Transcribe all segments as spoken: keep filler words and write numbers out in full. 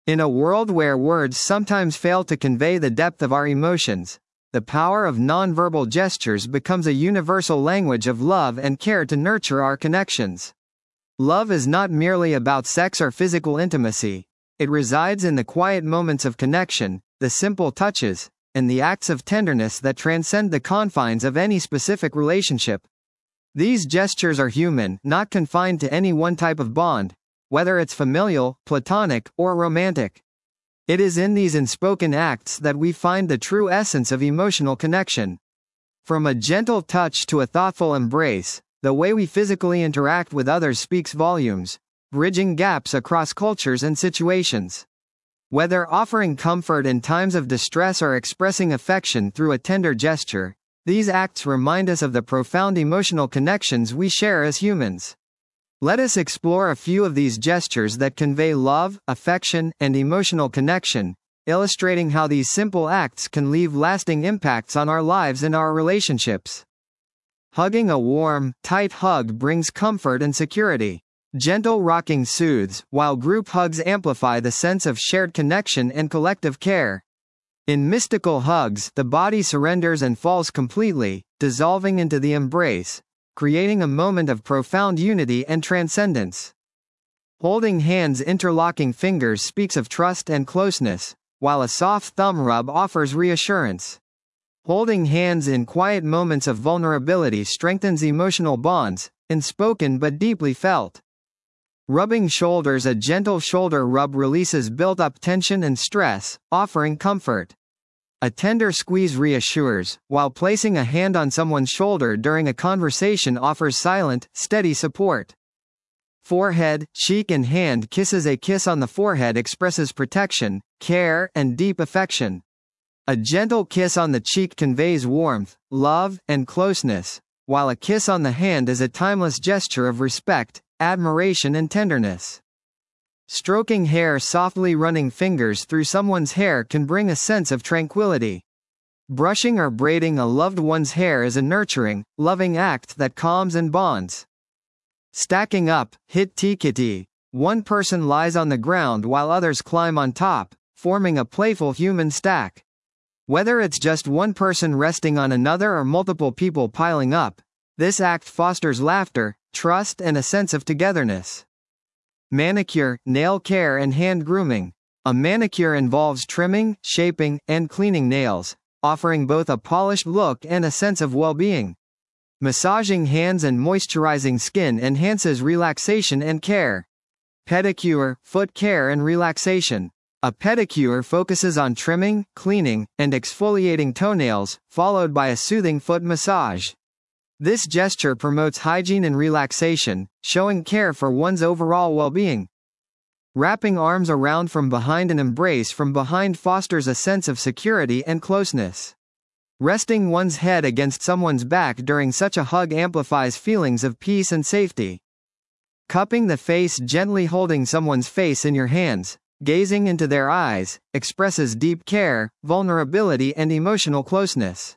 In a world where words sometimes fail to convey the depth of our emotions, the power of nonverbal gestures becomes a universal language of love and care to nurture our connections. Love is not merely about sex or physical intimacy. It resides in the quiet moments of connection, the simple touches, and the acts of tenderness that transcend the confines of any specific relationship. These gestures are human, not confined to any one type of bond, whether it's familial, platonic, or romantic. It is in these unspoken acts that we find the true essence of emotional connection. From a gentle touch to a thoughtful embrace, the way we physically interact with others speaks volumes, bridging gaps across cultures and situations. Whether offering comfort in times of distress or expressing affection through a tender gesture, these acts remind us of the profound emotional connections we share as humans. Let us explore a few of these gestures that convey love, affection, and emotional connection, illustrating how these simple acts can leave lasting impacts on our lives and our relationships. Hugging. A warm, tight hug brings comfort and security. Gentle rocking soothes, while group hugs amplify the sense of shared connection and collective care. In mystical hugs, the body surrenders and falls completely, dissolving into the embrace, creating a moment of profound unity and transcendence. Holding hands. Interlocking fingers speaks of trust and closeness, while a soft thumb rub offers reassurance. Holding hands in quiet moments of vulnerability strengthens emotional bonds, unspoken but deeply felt. Rubbing shoulders. A gentle shoulder rub releases built-up tension and stress, offering comfort. A tender squeeze reassures, while placing a hand on someone's shoulder during a conversation offers silent, steady support. Forehead, cheek and hand kisses. A kiss on the forehead expresses protection, care, and deep affection. A gentle kiss on the cheek conveys warmth, love, and closeness, while a kiss on the hand is a timeless gesture of respect, admiration and tenderness. Stroking hair. Softly running fingers through someone's hair can bring a sense of tranquility. Brushing or braiding a loved one's hair is a nurturing, loving act that calms and bonds. Stacking up. Hit tikiti. One person lies on the ground while others climb on top, forming a playful human stack. Whether it's just one person resting on another or multiple people piling up, this act fosters laughter, trust, and a sense of togetherness. Manicure, nail care and hand grooming. A manicure involves trimming, shaping, and cleaning nails, offering both a polished look and a sense of well-being. Massaging hands and moisturizing skin enhances relaxation and care. Pedicure, foot care and relaxation. A pedicure focuses on trimming, cleaning, and exfoliating toenails, followed by a soothing foot massage. This gesture promotes hygiene and relaxation, showing care for one's overall well-being. Wrapping arms around from behind. An embrace from behind fosters a sense of security and closeness. Resting one's head against someone's back during such a hug amplifies feelings of peace and safety. Cupping the face. Gently holding someone's face in your hands, gazing into their eyes, expresses deep care, vulnerability and emotional closeness.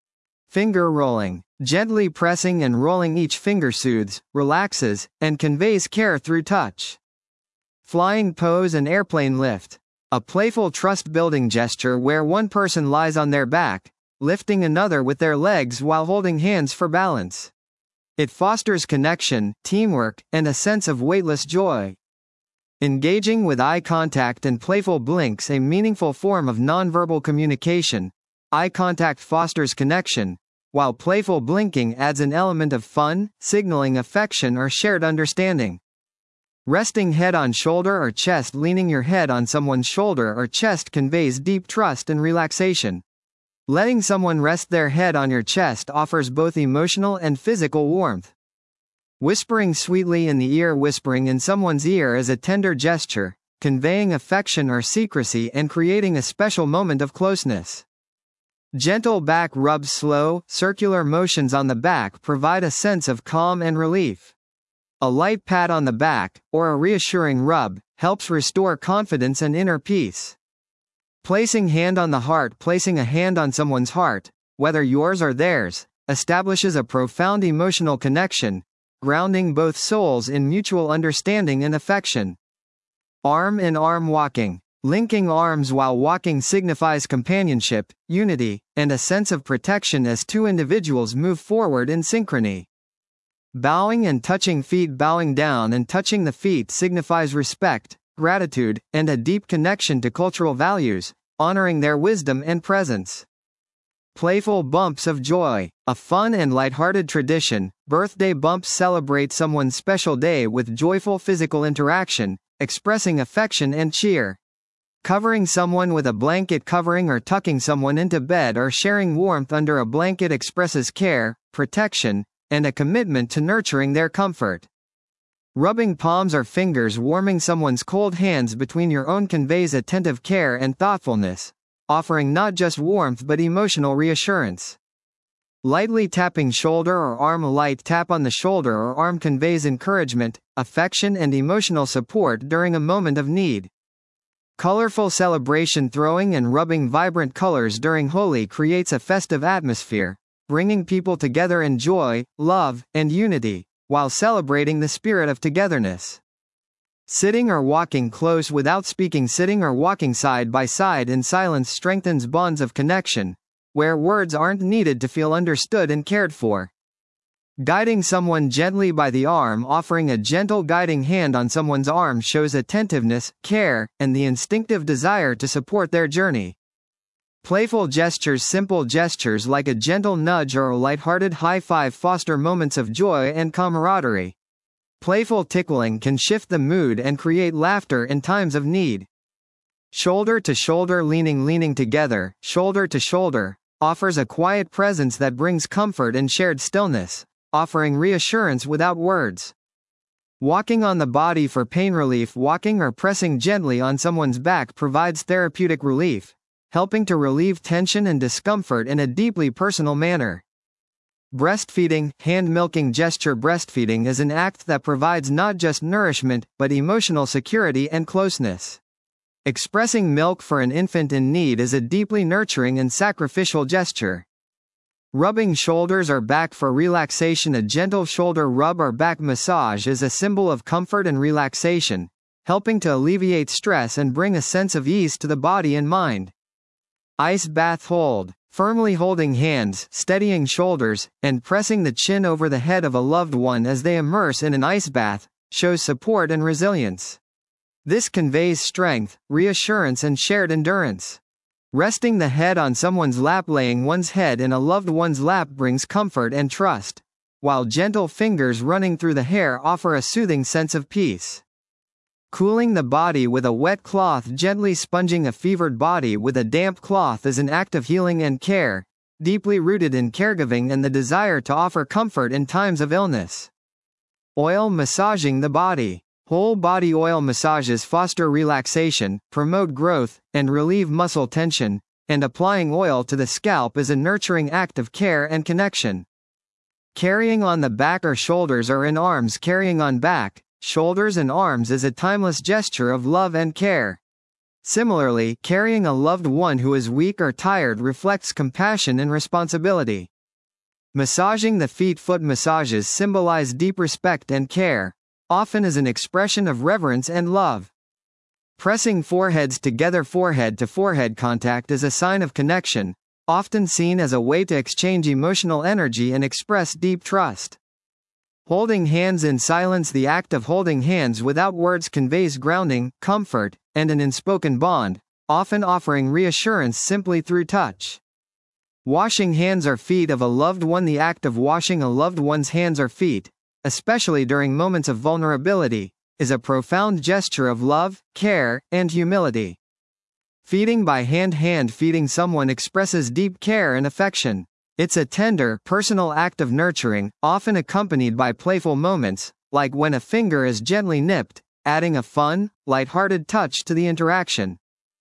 Finger rolling. Gently pressing and rolling each finger soothes, relaxes, and conveys care through touch. Flying pose and airplane lift. A playful trust-building gesture where one person lies on their back, lifting another with their legs while holding hands for balance. It fosters connection, teamwork, and a sense of weightless joy. Engaging with eye contact and playful blinks. A meaningful form of nonverbal communication. Eye contact fosters connection, while playful blinking adds an element of fun, signaling affection or shared understanding. Resting head on shoulder or chest. Leaning your head on someone's shoulder or chest conveys deep trust and relaxation. Letting someone rest their head on your chest offers both emotional and physical warmth. Whispering sweetly in the ear. Whispering in someone's ear is a tender gesture, conveying affection or secrecy and creating a special moment of closeness. Gentle back rubs. Slow, circular motions on the back provide a sense of calm and relief. A light pat on the back, or a reassuring rub, helps restore confidence and inner peace. Placing hand on the heart. Placing a hand on someone's heart, whether yours or theirs, establishes a profound emotional connection, grounding both souls in mutual understanding and affection. Arm in arm walking. Linking arms while walking signifies companionship, unity, and a sense of protection as two individuals move forward in synchrony. Bowing and touching feet. Bowing down and touching the feet signifies respect, gratitude, and a deep connection to cultural values, honoring their wisdom and presence. Playful bumps of joy, a fun and lighthearted tradition. Birthday bumps celebrate someone's special day with joyful physical interaction, expressing affection and cheer. Covering someone with a blanket. Covering or tucking someone into bed or sharing warmth under a blanket expresses care, protection, and a commitment to nurturing their comfort. Rubbing palms or fingers. Warming someone's cold hands between your own conveys attentive care and thoughtfulness, offering not just warmth but emotional reassurance. Lightly tapping shoulder or arm. A light tap on the shoulder or arm conveys encouragement, affection, and emotional support during a moment of need. Colorful celebration. Throwing and rubbing vibrant colors during Holi creates a festive atmosphere, bringing people together in joy, love, and unity, while celebrating the spirit of togetherness. Sitting or walking close without speaking. Sitting or walking side by side in silence strengthens bonds of connection, where words aren't needed to feel understood and cared for. Guiding someone gently by the arm. Offering a gentle guiding hand on someone's arm shows attentiveness, care, and the instinctive desire to support their journey. Playful gestures. Simple gestures like a gentle nudge or a lighthearted high five foster moments of joy and camaraderie. Playful tickling can shift the mood and create laughter in times of need. Shoulder to shoulder. Leaning. Leaning together, shoulder to shoulder, offers a quiet presence that brings comfort and shared stillness, offering reassurance without words. Walking on the body for pain relief. Walking or pressing gently on someone's back provides therapeutic relief, helping to relieve tension and discomfort in a deeply personal manner. Breastfeeding. Hand milking gesture. Breastfeeding is an act that provides not just nourishment, but emotional security and closeness. Expressing milk for an infant in need is a deeply nurturing and sacrificial gesture. Rubbing shoulders or back for relaxation. A gentle shoulder rub or back massage is a symbol of comfort and relaxation, helping to alleviate stress and bring a sense of ease to the body and mind. Ice bath. Hold. Firmly holding hands, steadying shoulders, and pressing the chin over the head of a loved one as they immerse in an ice bath, shows support and resilience. This conveys strength, reassurance, and shared endurance. Resting the head on someone's lap. Laying one's head in a loved one's lap brings comfort and trust, while gentle fingers running through the hair offer a soothing sense of peace. Cooling the body with a wet cloth. Gently sponging a fevered body with a damp cloth is an act of healing and care, deeply rooted in caregiving and the desire to offer comfort in times of illness. Oil massaging the body. Whole body oil massages foster relaxation, promote growth, and relieve muscle tension, and applying oil to the scalp is a nurturing act of care and connection. Carrying on the back or shoulders or in arms. Carrying on back, shoulders, and arms is a timeless gesture of love and care. Similarly, carrying a loved one who is weak or tired reflects compassion and responsibility. Massaging the feet. Foot massages symbolize deep respect and care, often as an expression of reverence and love. Pressing foreheads together. Forehead to forehead contact is a sign of connection, often seen as a way to exchange emotional energy and express deep trust. Holding hands in silence. The act of holding hands without words conveys grounding, comfort, and an unspoken bond, often offering reassurance simply through touch. Washing hands or feet of a loved one. The act of washing a loved one's hands or feet, especially during moments of vulnerability, is a profound gesture of love, care, and humility. Feeding by hand. Hand feeding someone expresses deep care and affection. It's a tender, personal act of nurturing, often accompanied by playful moments, like when a finger is gently nipped, adding a fun, lighthearted touch to the interaction.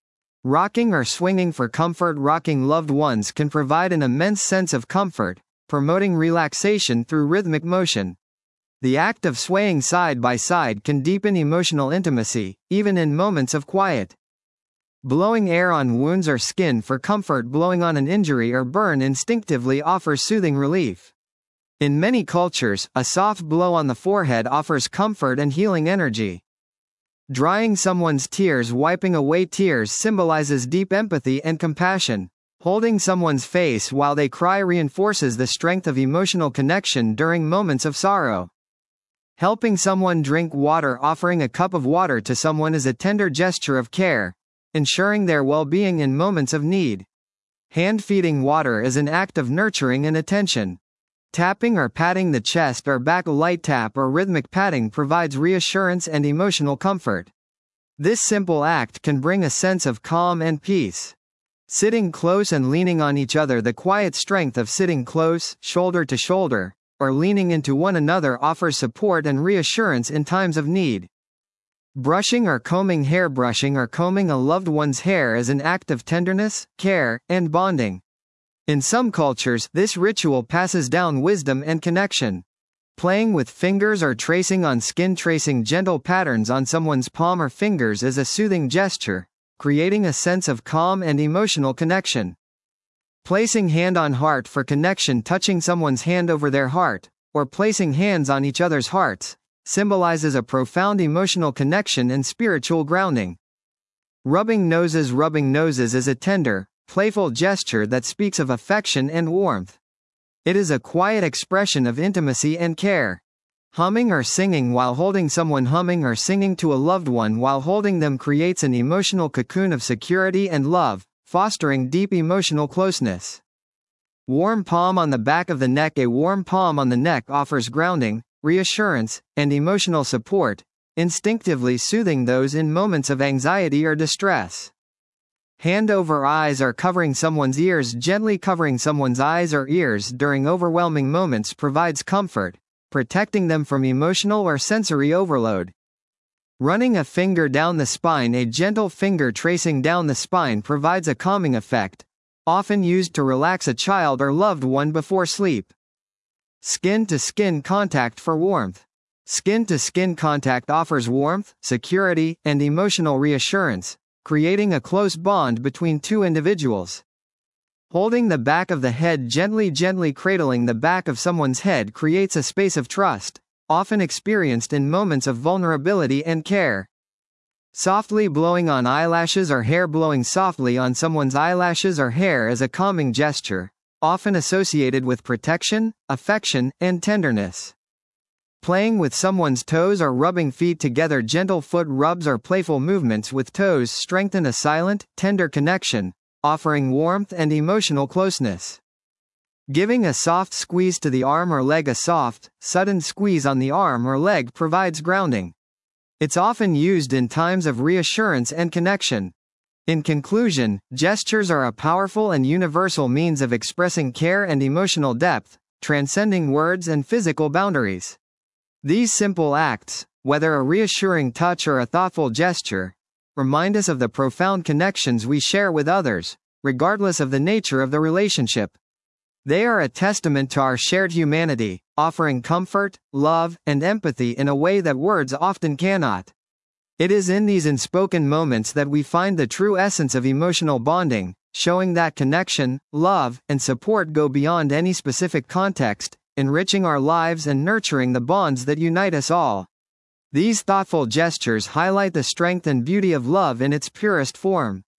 Rocking or swinging for comfort. Rocking loved ones can provide an immense sense of comfort, promoting relaxation through rhythmic motion. The act of swaying side by side can deepen emotional intimacy, even in moments of quiet. Blowing air on wounds or skin for comfort. Blowing on an injury or burn instinctively offers soothing relief. In many cultures, a soft blow on the forehead offers comfort and healing energy. Drying someone's tears, wiping away tears symbolizes deep empathy and compassion. Holding someone's face while they cry reinforces the strength of emotional connection during moments of sorrow. Helping someone drink water, offering a cup of water to someone is a tender gesture of care, ensuring their well-being in moments of need. Hand-feeding water is an act of nurturing and attention. Tapping or patting the chest or back, a light tap or rhythmic patting provides reassurance and emotional comfort. This simple act can bring a sense of calm and peace. Sitting close and leaning on each other, the quiet strength of sitting close, shoulder to shoulder, or leaning into one another offers support and reassurance in times of need. Brushing or combing hair. Brushing or combing a loved one's hair is an act of tenderness, care, and bonding. In some cultures, this ritual passes down wisdom and connection. Playing with fingers or tracing on skin. Tracing gentle patterns on someone's palm or fingers is a soothing gesture, creating a sense of calm and emotional connection. Placing hand on heart for connection. Touching someone's hand over their heart, or placing hands on each other's hearts, symbolizes a profound emotional connection and spiritual grounding. Rubbing noses. Rubbing noses is a tender, playful gesture that speaks of affection and warmth. It is a quiet expression of intimacy and care. Humming or singing while holding someone. Humming or singing to a loved one while holding them creates an emotional cocoon of security and love, fostering deep emotional closeness. Warm palm on the back of the neck. A warm palm on the neck offers grounding, reassurance, and emotional support, instinctively soothing those in moments of anxiety or distress. Hand over eyes or covering someone's ears. Gently covering someone's eyes or ears during overwhelming moments provides comfort, protecting them from emotional or sensory overload. Running a finger down the spine. A gentle finger tracing down the spine provides a calming effect, often used to relax a child or loved one before sleep. Skin-to-skin contact for warmth. Skin-to-skin contact offers warmth, security, and emotional reassurance, creating a close bond between two individuals. Holding the back of the head. Gently gently cradling the back of someone's head creates a space of trust, often experienced in moments of vulnerability and care. Softly blowing on eyelashes or hair. Blowing softly on someone's eyelashes or hair is a calming gesture, often associated with protection, affection, and tenderness. Playing with someone's toes or rubbing feet together. Gentle foot rubs or playful movements with toes strengthen a silent, tender connection, offering warmth and emotional closeness. Giving a soft squeeze to the arm or leg. A soft, sudden squeeze on the arm or leg provides grounding. It's often used in times of reassurance and connection. In conclusion, gestures are a powerful and universal means of expressing care and emotional depth, transcending words and physical boundaries. These simple acts, whether a reassuring touch or a thoughtful gesture, remind us of the profound connections we share with others, regardless of the nature of the relationship. They are a testament to our shared humanity, offering comfort, love, and empathy in a way that words often cannot. It is in these unspoken moments that we find the true essence of emotional bonding, showing that connection, love, and support go beyond any specific context, enriching our lives and nurturing the bonds that unite us all. These thoughtful gestures highlight the strength and beauty of love in its purest form.